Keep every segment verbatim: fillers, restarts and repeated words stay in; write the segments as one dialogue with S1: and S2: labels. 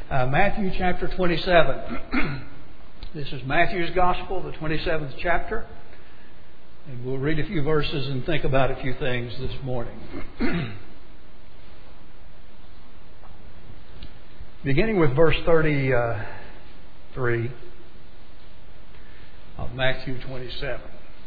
S1: uh, Matthew chapter twenty-seven. This is Matthew's Gospel, the twenty-seventh chapter. And we'll read a few verses and think about a few things this morning. Beginning with verse thirty-three of Matthew twenty-seven.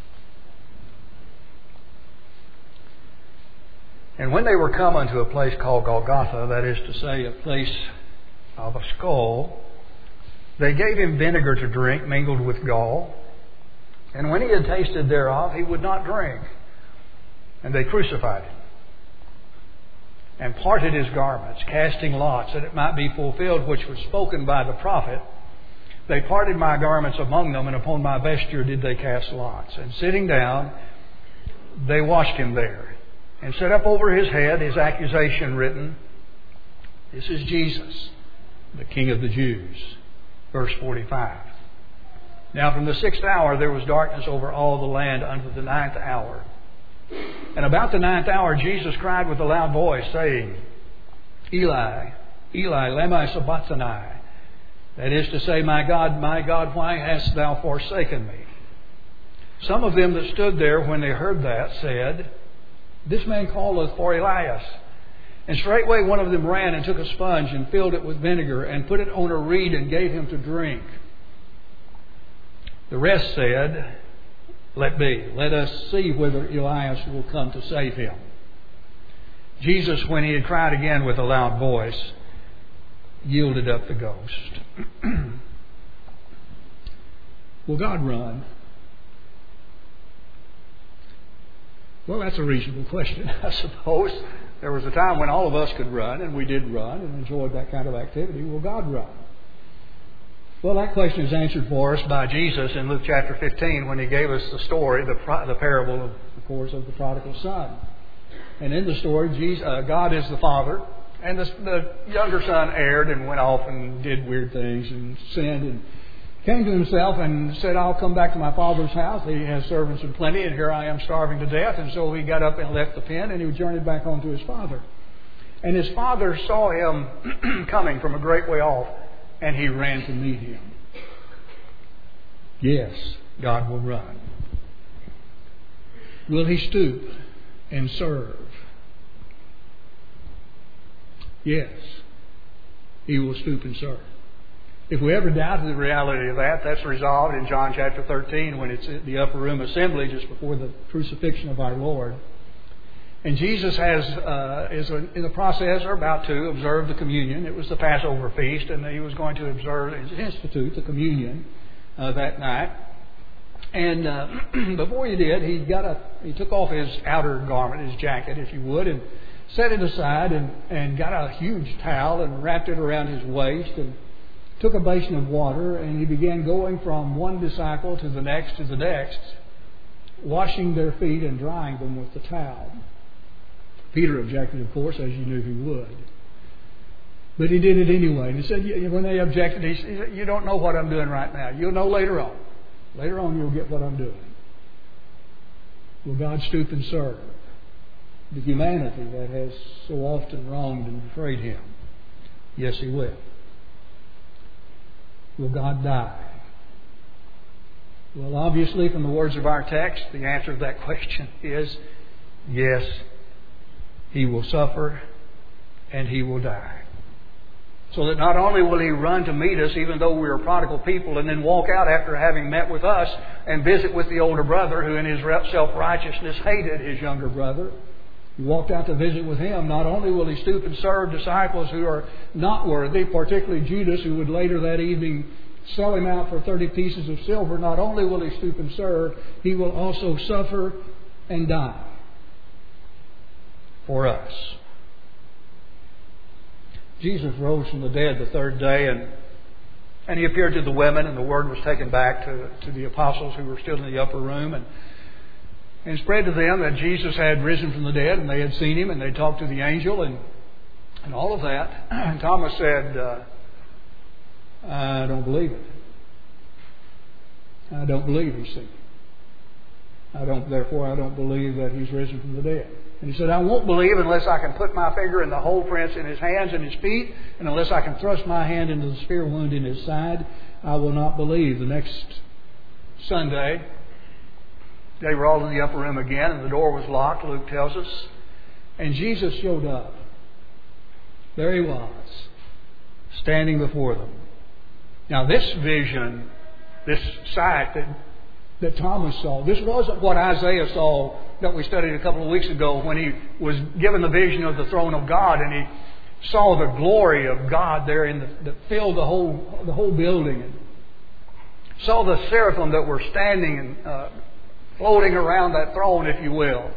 S1: And when they were come unto a place called Golgotha, that is to say, a place of a skull, they gave him vinegar to drink mingled with gall. And when he had tasted thereof, he would not drink. And they crucified him, and parted his garments, casting lots, that it might be fulfilled which was spoken by the prophet. They parted my garments among them, and upon my vesture did they cast lots. And sitting down, they washed him there, and set up over his head his accusation written, This is Jesus, the King of the Jews. Verse forty-five. Now from the sixth hour there was darkness over all the land unto the ninth hour. And about the ninth hour Jesus cried with a loud voice, saying, Eli, Eli, lema sabachthani. That is to say, My God, my God, why hast thou forsaken me? Some of them that stood there when they heard that said, This man calleth for Elias. And straightway one of them ran and took a sponge and filled it with vinegar and put it on a reed and gave him to drink. The rest said, Let be. Let us see whether Elias will come to save him. Jesus, when he had cried again with a loud voice, yielded up the ghost. Will God run? Well, that's a reasonable question, I suppose. There was a time when all of us could run, and we did run and enjoyed that kind of activity. Will God run? Well, that question is answered for us by Jesus in Luke chapter fifteen when he gave us the story, the, the parable, of, of course, of the prodigal son. And in the story, Jesus, uh, God is the Father, and the, the younger son erred and went off and did weird things and sinned and came to himself and said, I'll come back to my father's house. He has servants in plenty, and here I am starving to death. And so he got up and left the pen, and he journeyed back home to his father. And his father saw him coming from a great way off, and he ran to meet him. Yes, God will run. Will he stoop and serve? Yes, he will stoop and serve. If we ever doubted the reality of that, that's resolved in John chapter thirteen when it's at the upper room assembly just before the crucifixion of our Lord. And Jesus has uh, is in the process, or about to, observe the communion. It was the Passover feast, and he was going to observe, institute the communion uh, that night. And uh, before he did, he got a he took off his outer garment, his jacket, if you would, and set it aside, and, and got a huge towel and wrapped it around his waist, and took a basin of water, and he began going from one disciple to the next to the next, washing their feet and drying them with the towel. Peter objected, of course, as you knew he would. But he did it anyway. And he said, when they objected, he said, you don't know what I'm doing right now. You'll know later on. Later on you'll get what I'm doing. Will God stoop and serve the humanity that has so often wronged and betrayed him? Yes, he will. Will God die? Well, obviously, from the words of our text, the answer to that question is yes, he will suffer and he will die. So that not only will he run to meet us, even though we are prodigal people, and then walk out after having met with us and visit with the older brother who in his self-righteousness hated his younger brother. He walked out to visit with him. Not only will he stoop and serve disciples who are not worthy, particularly Judas, who would later that evening sell him out for thirty pieces of silver. Not only will he stoop and serve, he will also suffer and die for us. Jesus rose from the dead the third day, and and he appeared to the women, and the word was taken back to, to the apostles who were still in the upper room, and and spread to them that Jesus had risen from the dead, and they had seen him, and they talked to the angel, and and all of that. And Thomas said, uh, I don't believe it. I don't believe he's seen him. I don't, therefore, I don't believe that he's risen from the dead. And he said, I won't believe unless I can put my finger in the hole prints in his hands and his feet, and unless I can thrust my hand into the spear wound in his side, I will not believe. The next Sunday, they were all in the upper room again, and the door was locked, Luke tells us. And Jesus showed up. There he was, standing before them. Now this vision, this sight that, that Thomas saw, this wasn't what Isaiah saw that we studied a couple of weeks ago when he was given the vision of the throne of God and he saw the glory of God there in the, that filled the whole the whole building, and saw the seraphim that were standing and uh, floating around that throne, if you will,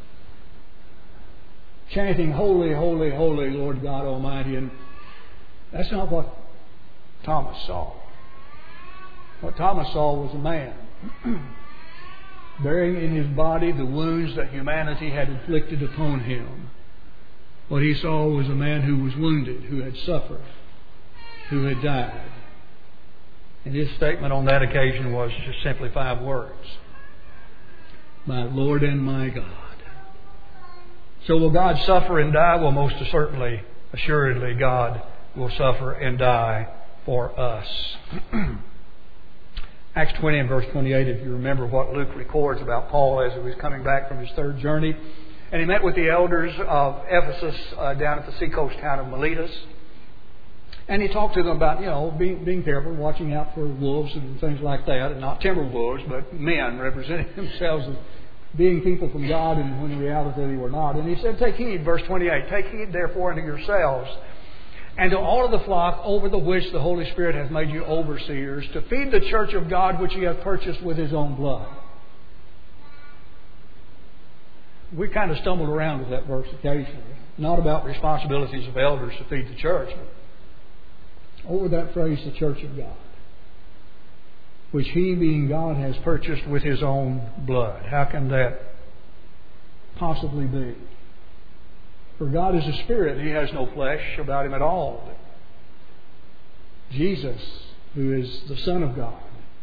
S1: chanting, "Holy, holy, holy, Lord God Almighty." And that's not what Thomas saw. What Thomas saw was a man bearing in his body the wounds that humanity had inflicted upon him. What he saw was a man who was wounded, who had suffered, who had died. And his statement on that occasion was just simply five words: "My Lord and my God." So will God suffer and die? Well, most certainly, assuredly, God will suffer and die for us. Acts twenty and verse twenty-eight, if you remember what Luke records about Paul as he was coming back from his third journey. And he met with the elders of Ephesus uh, down at the seacoast town of Miletus. And he talked to them about, you know, being, being careful, watching out for wolves and things like that. And not timber wolves, but men representing themselves as being people from God, and when in reality they were not. And he said, take heed, verse twenty-eight, take heed therefore unto yourselves and to all of the flock over the which the Holy Spirit has made you overseers, to feed the church of God which he hath purchased with his own blood. We kind of stumbled around with that verse occasionally. Not about responsibilities of elders to feed the church, but over that phrase, the church of God, which he, being God, has purchased with his own blood. How can that possibly be? For God is a spirit. He has no flesh about him at all. Jesus, who is the Son of God,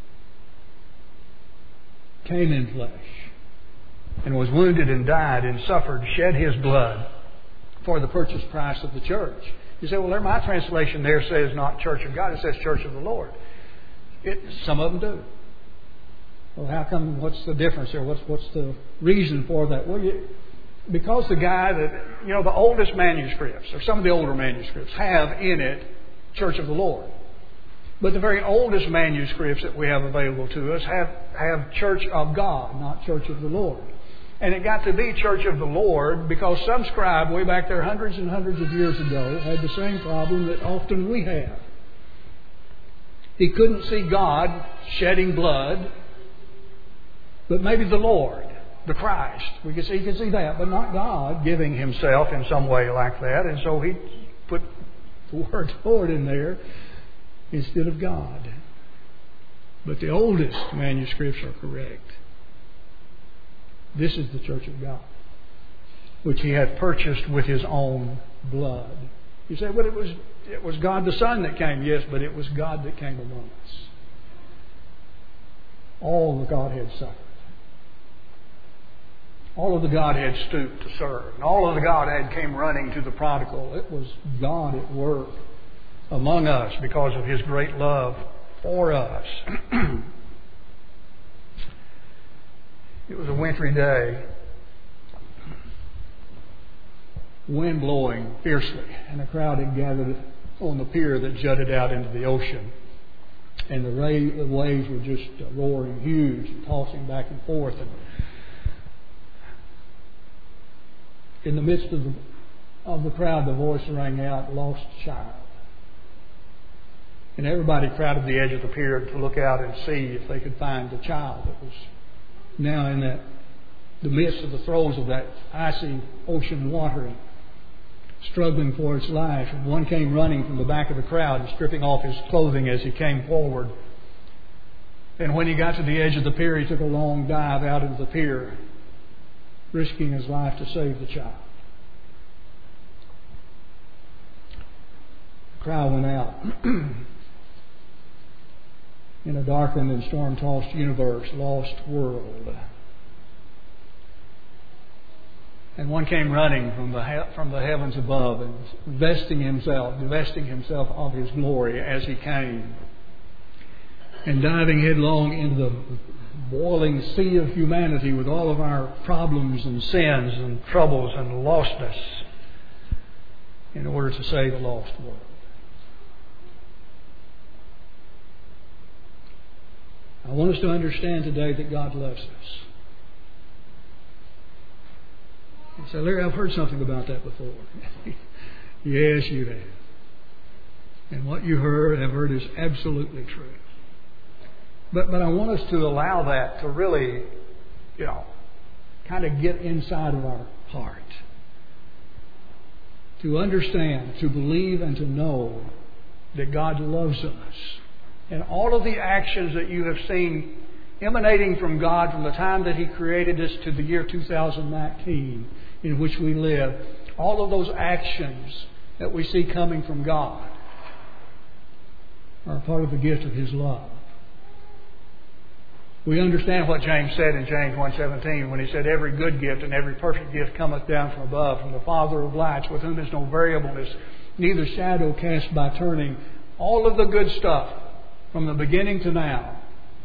S1: came in flesh and was wounded and died and suffered, shed his blood for the purchase price of the church. You say, well, there, my translation there says not church of God. It says church of the Lord. It, some of them do. Well, how come? What's the difference there? What's what's the reason for that? Well, you, because the guy that, you know, the oldest manuscripts, or some of the older manuscripts, have in it Church of the Lord. But the very oldest manuscripts that we have available to us have, have Church of God, not Church of the Lord. And it got to be Church of the Lord because some scribe way back there hundreds and hundreds of years ago had the same problem that often we have. He couldn't see God shedding blood, but maybe the Lord, the Christ. We could see, he could see that, but not God giving himself in some way like that. And so he put the word Lord in there instead of God. But the oldest manuscripts are correct. This is the church of God, which he had purchased with his own blood. You say, well, it was it was God the Son that came. Yes, but it was God that came among us. All the Godhead suffered. All of the Godhead stooped to serve. And all of the Godhead came running to the prodigal. It was God at work among us because of his great love for us. It was a wintry day. Wind blowing fiercely, and a crowd had gathered on the pier that jutted out into the ocean. And the, ray, the waves were just roaring huge and tossing back and forth. And in the midst of the, of the crowd, the voice rang out, "Lost child." And everybody crowded the edge of the pier to look out and see if they could find the child that was now in that the midst of the throes of that icy ocean water, and struggling for its life. And one came running from the back of the crowd and stripping off his clothing as he came forward. And when he got to the edge of the pier, he took a long dive out into the pier, risking his life to save the child. The crowd went out. In a darkened and storm-tossed universe, lost world. And one came running from the he- from the heavens above and vesting himself, divesting himself of his glory as he came, and diving headlong into the boiling sea of humanity with all of our problems and sins and troubles and lostness in order to save a lost world. I want us to understand today that God loves us. You say, Larry, I've heard something about that before. Yes, you have. And what you heard, have heard is absolutely true. But but I want us to allow that to really, you know, kind of get inside of our heart. To understand, to believe, and to know that God loves us. And all of the actions that you have seen emanating from God from the time that He created us to the year two thousand nineteen in which we live, all of those actions that we see coming from God are part of the gift of His love. We understand what James said in James one seventeen when he said, every good gift and every perfect gift cometh down from above, from the Father of lights, with whom is no variableness, neither shadow cast by turning. All of the good stuff from the beginning to now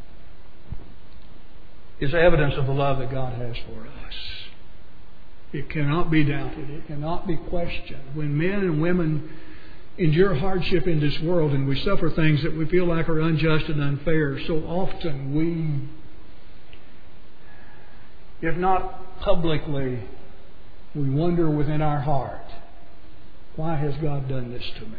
S1: is evidence of the love that God has for us. It cannot be doubted. It cannot be questioned. When men and women endure hardship in this world and we suffer things that we feel like are unjust and unfair, so often we, if not publicly, we wonder within our heart, why has God done this to me?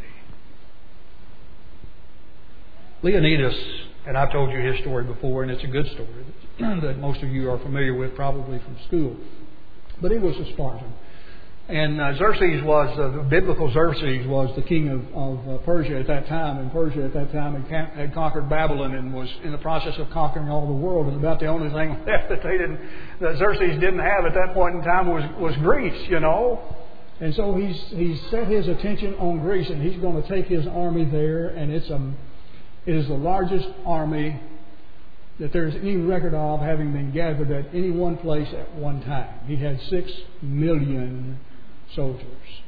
S1: Leonidas, and I've told you his story before, and it's a good story that most of you are familiar with probably from school. But he was a Spartan. And uh, Xerxes was, uh, the biblical Xerxes was the king of, of uh, Persia at that time. And Persia at that time had, ca- had conquered Babylon and was in the process of conquering all the world. And about the only thing left that they didn't, that Xerxes didn't have at that point in time was, was Greece, you know. And so he's he's set his attention on Greece, and he's going to take his army there. And it's a, it is the largest army that there's any record of having been gathered at any one place at one time. He had six million soldiers.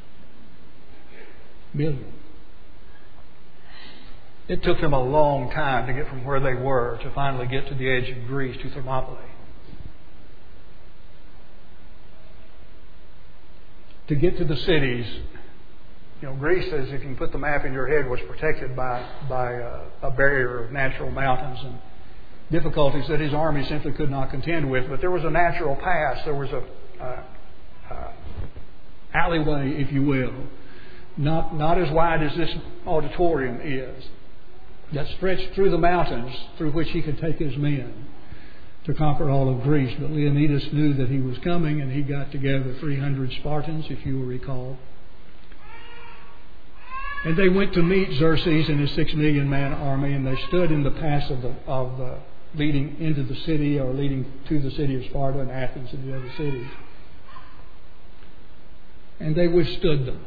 S1: Million. It took them a long time to get from where they were to finally get to the edge of Greece, to Thermopylae. To get to the cities, you know, Greece, as if you can put the map in your head, was protected by, by a, a barrier of natural mountains and difficulties that his army simply could not contend with. But there was a natural pass. There was a uh, uh, alleyway, if you will, not not as wide as this auditorium is, that stretched through the mountains through which he could take his men to conquer all of Greece. But Leonidas knew that he was coming, and he got together three hundred Spartans, if you will recall. And they went to meet Xerxes and his six million man army, and they stood in the pass of the of the leading into the city, or leading to the city of Sparta and Athens and the other cities. And they withstood them.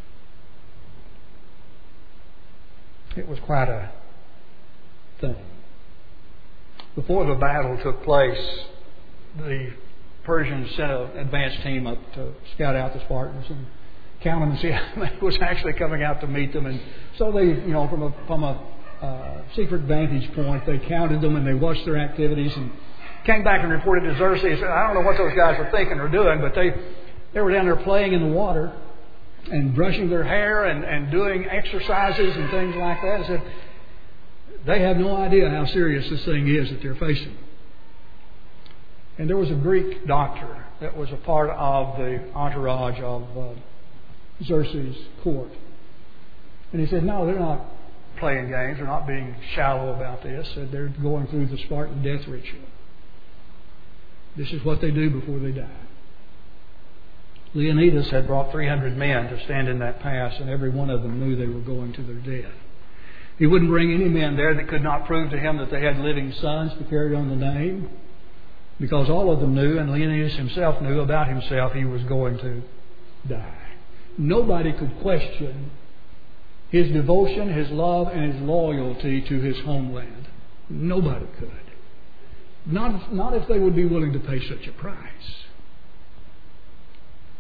S1: It was quite a thing. Before the battle took place, the Persians sent an advance team up to scout out the Spartans and count them and see how many was actually coming out to meet them. And so they, you know, from a from a uh, secret vantage point, they counted them and they watched their activities and came back and reported to Xerxes. I don't know what those guys were thinking or doing, but they they were down there playing in the water and brushing their hair and, and doing exercises and things like that. And said they have no idea how serious this thing is that they're facing. And there was a Greek doctor that was a part of the entourage of uh, Xerxes' court. And he said, no, they're not playing games. They're not being shallow about this. They're going through the Spartan death ritual. This is what they do before they die. Leonidas had brought three hundred men to stand in that pass, and every one of them knew they were going to their death. He wouldn't bring any men there that could not prove to him that they had living sons to carry on the name, because all of them knew, and Leonidas himself knew about himself, he was going to die. Nobody could question his devotion, his love, and his loyalty to his homeland. Nobody could. Not, not if they would be willing to pay such a price.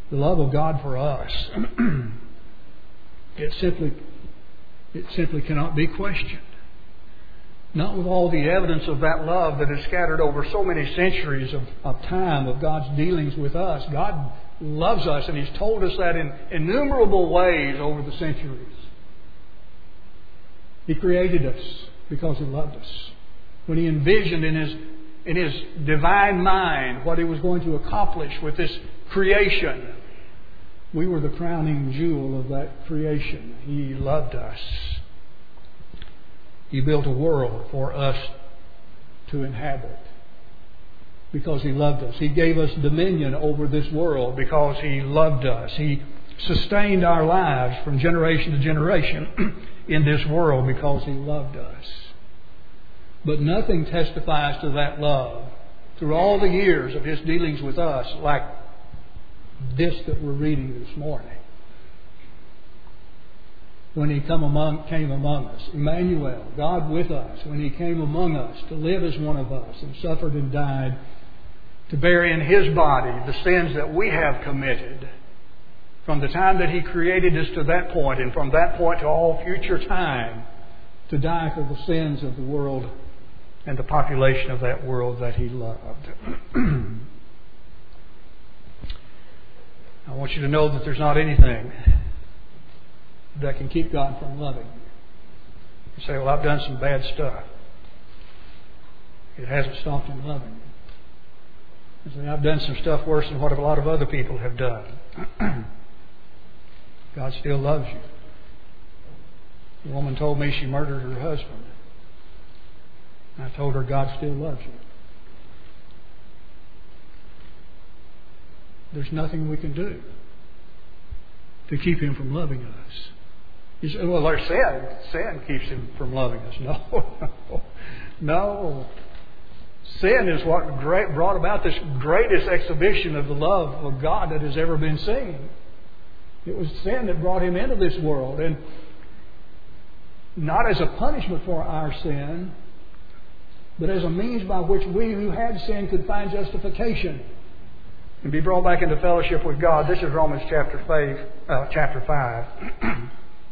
S1: The love of God for us, it simply, it simply cannot be questioned. Not with all the evidence of that love that is scattered over so many centuries of, of time of God's dealings with us. God loves us, and He's told us that in innumerable ways over the centuries. He created us because He loved us. When He envisioned in His, in His divine mind what He was going to accomplish with this creation, we were the crowning jewel of that creation. He loved us. He built a world for us to inhabit because He loved us. He gave us dominion over this world because He loved us. He sustained our lives from generation to generation in this world because He loved us. But nothing testifies to that love through all the years of His dealings with us like this that we're reading this morning. When He come among, came among us, Emmanuel, God with us, when He came among us to live as one of us and suffered and died to bear in His body the sins that we have committed from the time that He created us to that point, and from that point to all future time, to die for the sins of the world and the population of that world that He loved. I want you to know that there's not anything that can keep God from loving you. You say, well, I've done some bad stuff. It hasn't stopped Him loving you. You say, I've done some stuff worse than what a lot of other people have done. God still loves you. The woman told me she murdered her husband. I told her God still loves you. There's nothing we can do to keep Him from loving us. You say, well, there's sin. Sin keeps Him from loving us. No, no, no. Sin is what great, brought about this greatest exhibition of the love of God that has ever been seen. It was sin that brought Him into this world. And not as a punishment for our sin, but as a means by which we who had sin could find justification and be brought back into fellowship with God. This is Romans chapter five. Uh, chapter five.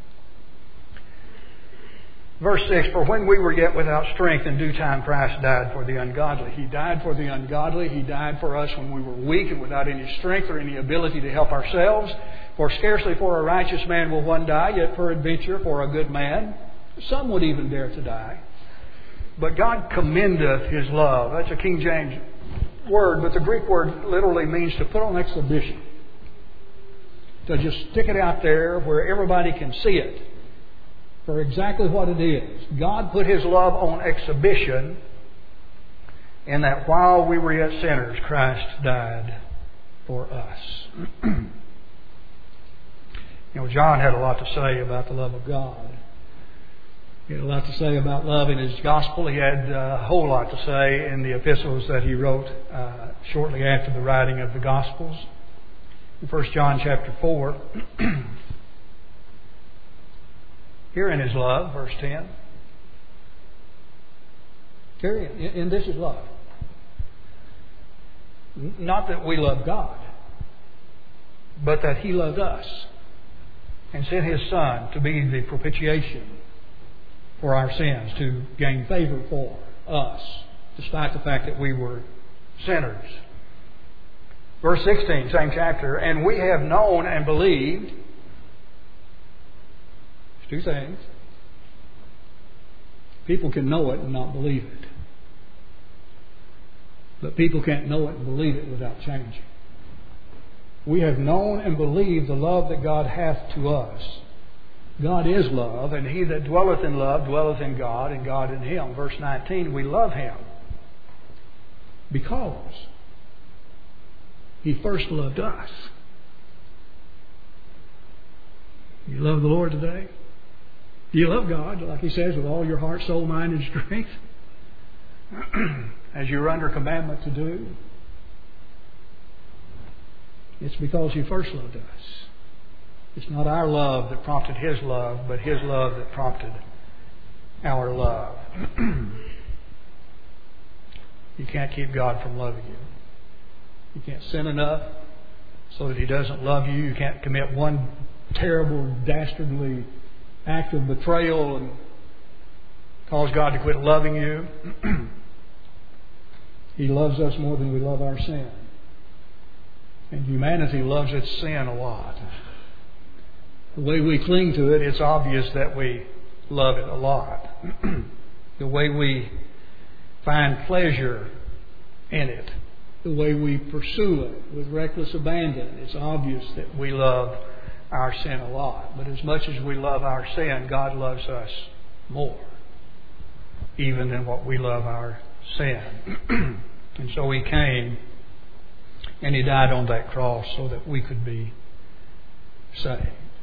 S1: Verse six, for when we were yet without strength, in due time Christ died for the ungodly. He died for the ungodly. He died for us when we were weak and without any strength or any ability to help ourselves. For scarcely for a righteous man will one die, yet peradventure for a good man some would even dare to die. But God commendeth His love. That's a King James word, but the Greek word literally means to put on exhibition. To just stick it out there where everybody can see it for exactly what it is. God put His love on exhibition in that while we were yet sinners, Christ died for us. You know, John had a lot to say about the love of God. He had a lot to say about love in his gospel. He had a whole lot to say in the epistles that he wrote uh, shortly after the writing of the Gospels. In First John chapter four, herein is love, verse ten. Herein, and this is love. Not that we love God, but that He loved us and sent His Son to be the propitiation for our sins, to gain favor for us, despite the fact that we were sinners. Verse sixteen, same chapter, and we have known and believed. There's two things. People can know it and not believe it. But people can't know it and believe it without changing. We have known and believed the love that God hath to us. God is love, and he that dwelleth in love dwelleth in God, and God in him. Verse nineteen, we love Him because He first loved us. You love the Lord today? Do you love God, like He says, with all your heart, soul, mind, and strength? As you're under commandment to do? It's because He first loved us. It's not our love that prompted His love, but His love that prompted our love. You can't keep God from loving you. You can't sin enough so that He doesn't love you. You can't commit one terrible, dastardly act of betrayal and cause God to quit loving you. He loves us more than we love our sin. And humanity loves its sin a lot. The way we cling to it, it's obvious that we love it a lot. The way we find pleasure in it, the way we pursue it with reckless abandon, it's obvious that we love our sin a lot. But as much as we love our sin, God loves us more, even than what we love our sin. And so He came and He died on that cross so that we could be saved.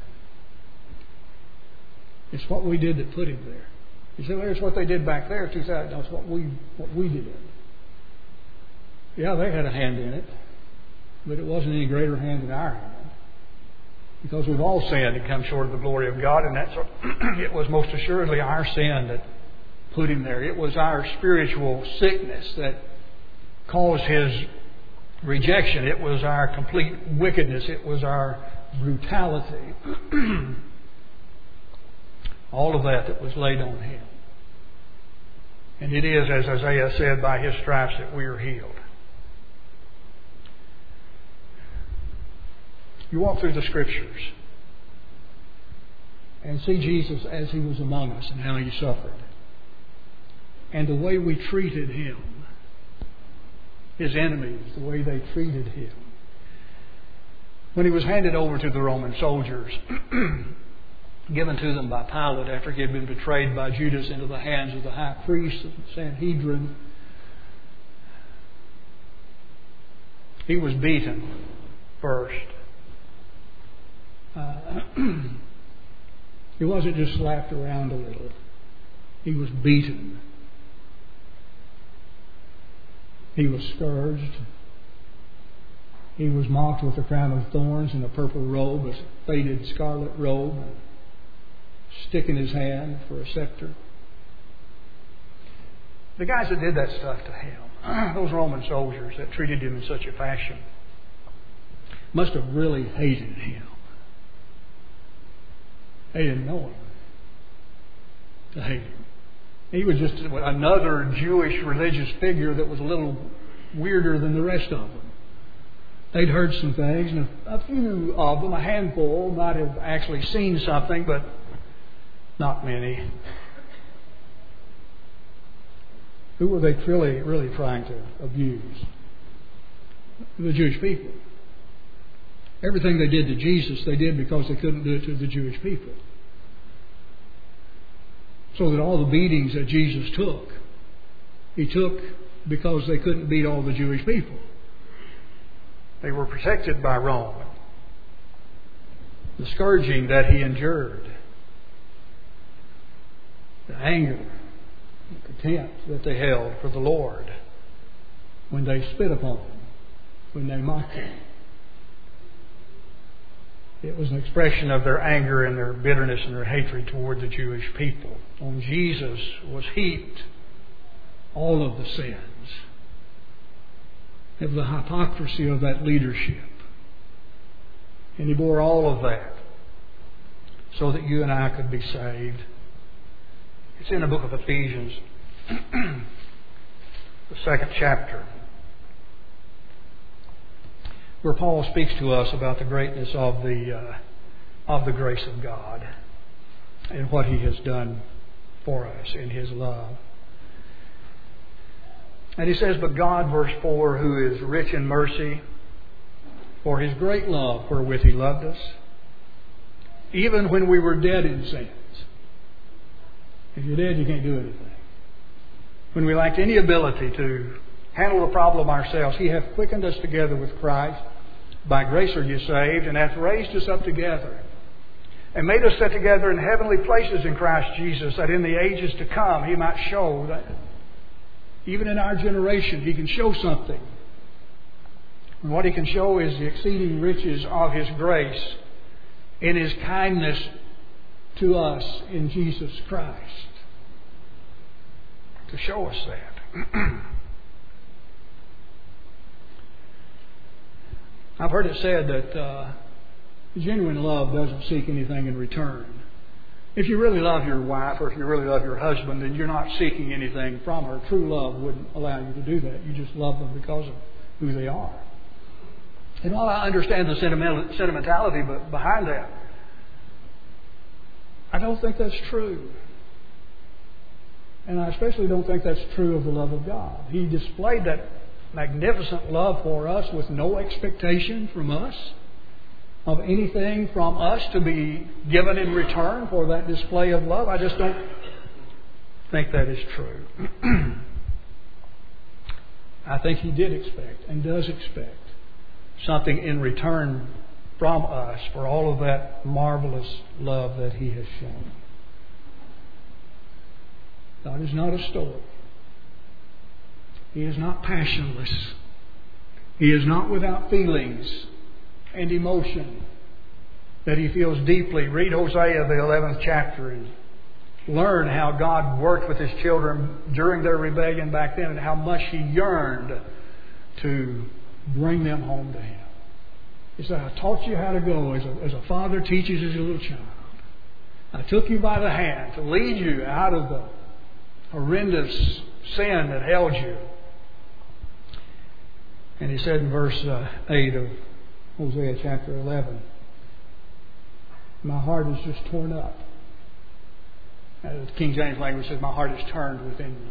S1: It's what we did that put Him there. You say, well, it's what they did back there two thousand. No, it's what we what we did. Yeah, they had a hand in it, but it wasn't any greater hand than our hand. Because we've all sinned and come short of the glory of God, and that's it was most assuredly our sin that put Him there. It was our spiritual sickness that caused His rejection. It was our complete wickedness. It was our brutality. All of that that was laid on Him. And it is, as Isaiah said, by His stripes that we are healed. You walk through the Scriptures and see Jesus as He was among us and how He suffered. And the way we treated Him. His enemies, the way they treated Him. When He was handed over to the Roman soldiers, given to them by Pilate after He had been betrayed by Judas into the hands of the high priest of the Sanhedrin, He was beaten first. Uh, he wasn't just slapped around a little. He was beaten. He was scourged. He was mocked with a crown of thorns and a purple robe, a faded scarlet robe, a stick in His hand for a scepter. The guys that did that stuff to Him, those Roman soldiers that treated Him in such a fashion, must have really hated Him. They didn't know Him to hate Him. He was just another Jewish religious figure that was a little weirder than the rest of them. They'd heard some things, and a few of them, a handful, might have actually seen something, but not many. Who were they really, really trying to abuse? The Jewish people. Everything they did to Jesus, they did because they couldn't do it to the Jewish people. So that all the beatings that Jesus took, He took because they couldn't beat all the Jewish people. They were protected by Rome. The scourging that He endured, the anger, the contempt that they held for the Lord when they spit upon Him, when they mocked Him. It was an expression of their anger and their bitterness and their hatred toward the Jewish people. On Jesus was heaped all of the sins of the hypocrisy of that leadership. And He bore all of that so that you and I could be saved. It's in the book of Ephesians, the second chapter, where Paul speaks to us about the greatness of the uh, of the grace of God and what He has done for us in His love. And he says, "But God," verse four, "who is rich in mercy, for His great love wherewith He loved us, even when we were dead in sins." If you're dead, you can't do anything. When we lacked any ability to handle the problem ourselves, He hath quickened us together with Christ. By grace are you saved, and hath raised us up together, and made us sit together in heavenly places in Christ Jesus, that in the ages to come He might show that even in our generation He can show something. And what He can show is the exceeding riches of His grace in His kindness to us in Jesus Christ. To show us that. I've heard it said that uh, genuine love doesn't seek anything in return. If you really love your wife or if you really love your husband, then you're not seeking anything from her. True love wouldn't allow you to do that. You just love them because of who they are. And while I understand the sentimentality behind that, I don't think that's true. And I especially don't think that's true of the love of God. He displayed that magnificent love for us with no expectation from us of anything from us to be given in return for that display of love. I just don't think that is true. I think He did expect and does expect something in return from us for all of that marvelous love that He has shown. God is not a stoic. He is not passionless. He is not without feelings and emotion that He feels deeply. Read Hosea, the eleventh chapter, and learn how God worked with His children during their rebellion back then and how much He yearned to bring them home to Him. He said, I taught you how to go as a, as a father teaches his little child. I took you by the hand to lead you out of the horrendous sin that held you. And He said in verse uh, eight of Hosea chapter eleven, my heart is just torn up. As the King James language says, my heart is turned within me.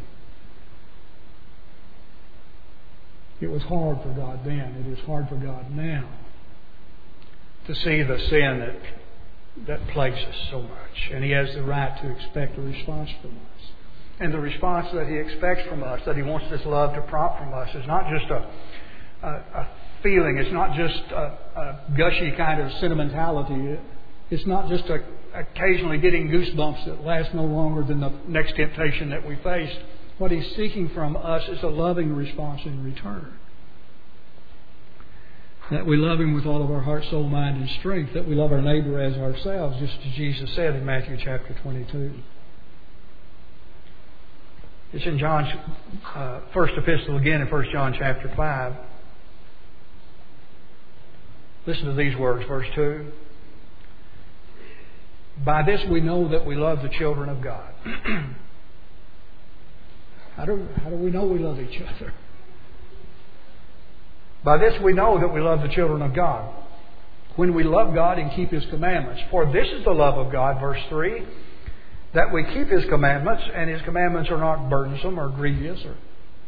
S1: It was hard for God then. It is hard for God now to see the sin that that plagues us so much. And He has the right to expect a response from us. And the response that He expects from us, that He wants this love to prompt from us, is not just a, a, a feeling. It's not just a, a gushy kind of sentimentality. It's not just a, occasionally getting goosebumps that last no longer than the next temptation that we face. What He's seeking from us is a loving response in return. That we love Him with all of our heart, soul, mind, and strength. That we love our neighbor as ourselves, just as Jesus said in Matthew chapter twenty-two. It's in John's uh, first epistle again in First John chapter five. Listen to these words, verse two. By this we know that we love the children of God. How do, how do we know we love each other? By this we know that we love the children of God, when we love God and keep His commandments. For this is the love of God, verse three, that we keep His commandments, and His commandments are not burdensome or grievous. Or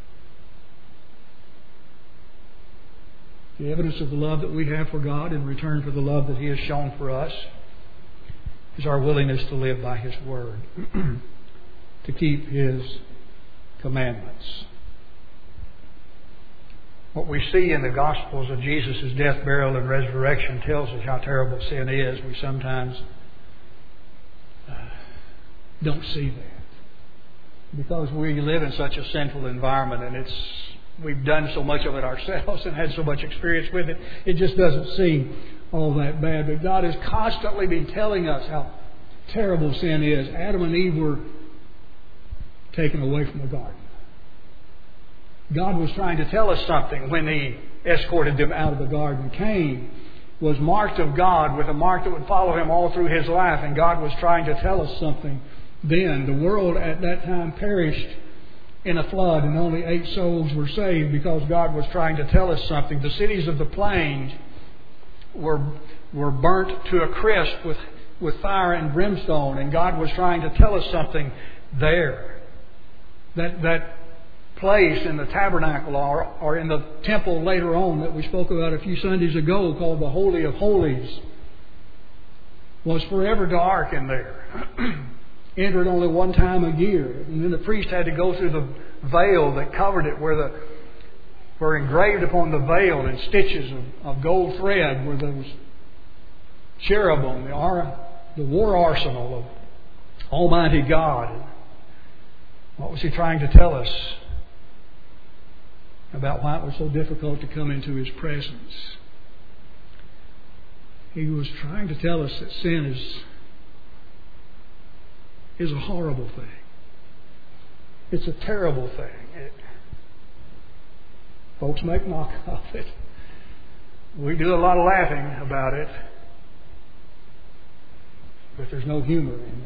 S1: the evidence of the love that we have for God in return for the love that He has shown for us is our willingness to live by His Word, to keep His commandments. What we see in the Gospels of Jesus' death, burial, and resurrection tells us how terrible sin is. We sometimes uh, don't see that because we live in such a sinful environment, and it's we've done so much of it ourselves and had so much experience with it. It just doesn't seem all that bad. But God has constantly been telling us how terrible sin is. Adam and Eve were taken away from the garden. God was trying to tell us something when He escorted them out of the garden. Cain was marked of God with a mark that would follow him all through his life, and God was trying to tell us something then. The world at that time perished in a flood, and only eight souls were saved because God was trying to tell us something. The cities of the plains were were burnt to a crisp with, with fire and brimstone, and God was trying to tell us something there. That that place in the tabernacle or, or in the temple later on that we spoke about a few Sundays ago, called the Holy of Holies, was forever dark in there. Entered only one time a year, and then the priest had to go through the veil that covered it, where the were engraved upon the veil in stitches of, of gold thread were those cherubim, the, ar- the war arsenal of Almighty God. What was He trying to tell us about why it was so difficult to come into His presence? He was trying to tell us that sin is, is a horrible thing. It's a terrible thing. It, folks make mock of it. We do a lot of laughing about it, but there's no humor in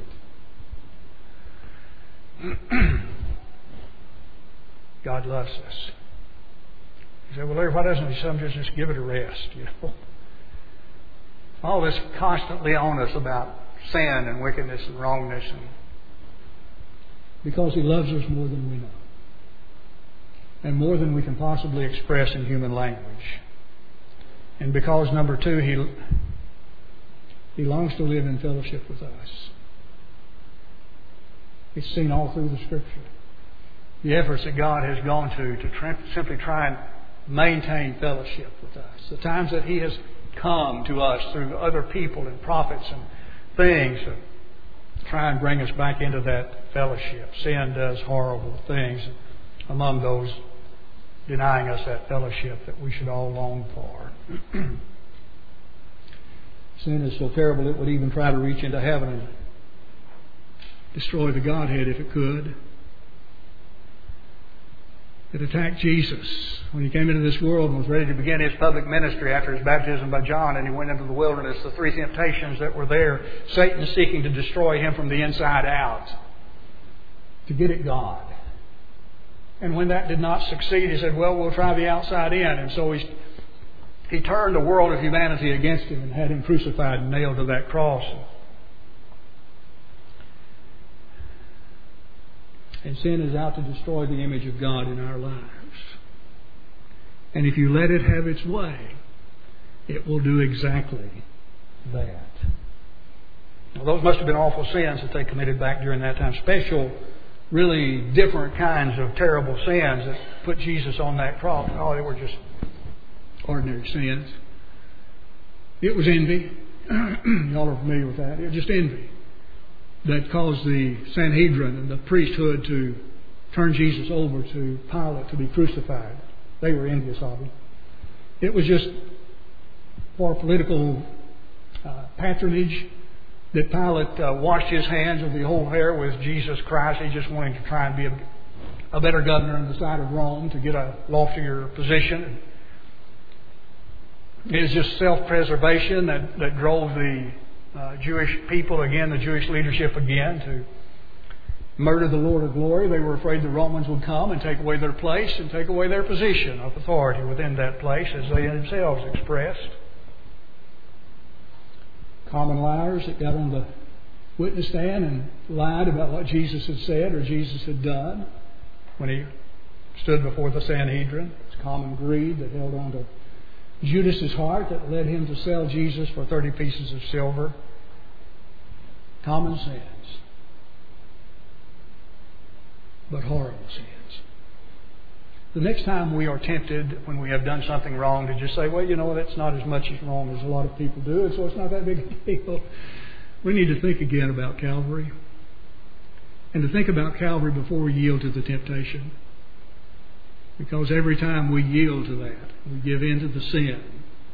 S1: it. God loves us. You say, well, Larry, why doesn't He sometimes just give it a rest? You know, all this constantly on us about sin and wickedness and wrongness, and because He loves us more than we know, and more than we can possibly express in human language, and because number two, He He longs to live in fellowship with us. It's seen all through the Scripture. The efforts that God has gone to to try, simply try and maintain fellowship with us. The times that He has come to us through other people and prophets and things to try and bring us back into that fellowship. Sin does horrible things among those denying us that fellowship that we should all long for. Sin is so terrible it would even try to reach into heaven and destroy the Godhead if it could. It attacked Jesus when He came into this world and was ready to begin His public ministry after His baptism by John, and He went into the wilderness. The three temptations that were there, Satan seeking to destroy Him from the inside out, to get at God. And when that did not succeed, He said, well, we'll try the outside in. And so He, he turned the world of humanity against Him and had Him crucified and nailed to that cross. And sin is out to destroy the image of God in our lives. And if you let it have its way, it will do exactly that. Now, those must have been awful sins that they committed back during that time. Special, really different kinds of terrible sins that put Jesus on that cross. Oh, they were just ordinary sins. It was envy. Y'all are familiar with that. It was just envy that caused the Sanhedrin and the priesthood to turn Jesus over to Pilate to be crucified. They were envious of Him. It was just for political uh, patronage that Pilate uh, washed his hands of the whole affair with Jesus Christ. He just wanted to try and be a, a better governor on the side of Rome to get a loftier position. It was just self-preservation that, that drove the Uh, Jewish people again, the Jewish leadership again, to murder the Lord of glory. They were afraid the Romans would come and take away their place and take away their position of authority within that place, as they themselves expressed. Common liars that got on the witness stand and lied about what Jesus had said or Jesus had done when He stood before the Sanhedrin. It's common greed that held on to Judas's heart that led him to sell Jesus for thirty pieces of silver. Common sins, but horrible sins. The next time we are tempted, when we have done something wrong, to just say, well, you know, that's not as much as wrong as a lot of people do, and so it's not that big a deal. We need to think again about Calvary, and to think about Calvary before we yield to the temptation. Because every time we yield to that, we give in to the sin,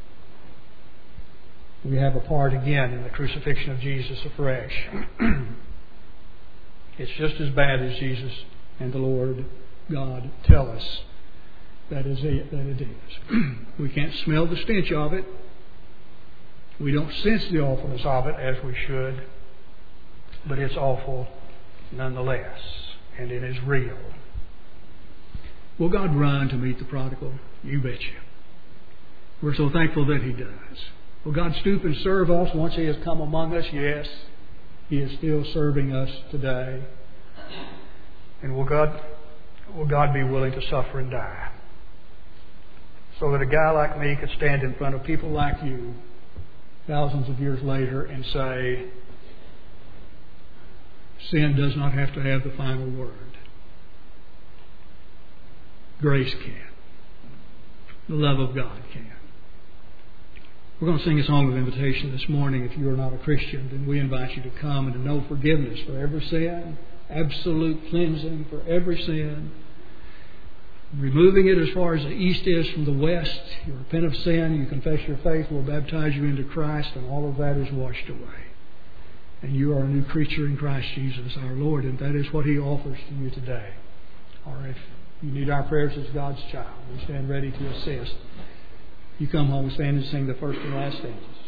S1: we have a part again in the crucifixion of Jesus afresh. It's just as bad as Jesus and the Lord God tell us that is it, that it is. We can't smell the stench of it. We don't sense the awfulness of it as we should. But it's awful nonetheless. And it is real. Will God run to meet the prodigal? You betcha. We're so thankful that He does. Will God stoop and serve us once He has come among us? Yes. He is still serving us today. And will God, will God be willing to suffer and die? So that a guy like me could stand in front of people like you thousands of years later and say, sin does not have to have the final word. Grace can. The love of God can. We're going to sing a song of invitation this morning. If you are not a Christian, then we invite you to come and to know forgiveness for every sin, absolute cleansing for every sin, removing it as far as the east is from the west. You repent of sin, you confess your faith, we'll baptize you into Christ, and all of that is washed away. And you are a new creature in Christ Jesus our Lord, and that is what He offers to you today. Or if you need our prayers as God's child, we stand ready to assist. You come home, stand and sing the first and last stanzas.